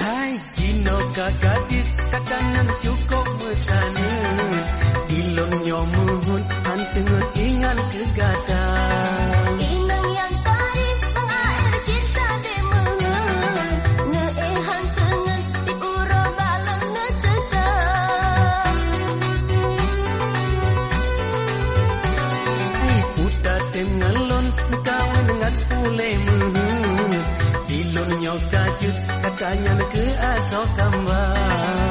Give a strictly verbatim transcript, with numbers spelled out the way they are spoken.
Hai Cino kagadis katanan cukup mesana Ilon nyomuhun hanteng ingan kegatang Inang yang tarik mengair cinta demengen Ngeeh hantengen di uro balang ngetetang Hai puta tem ngalon kawan dengan pule muhun Ilon nyok kajut katanya ke asok kambang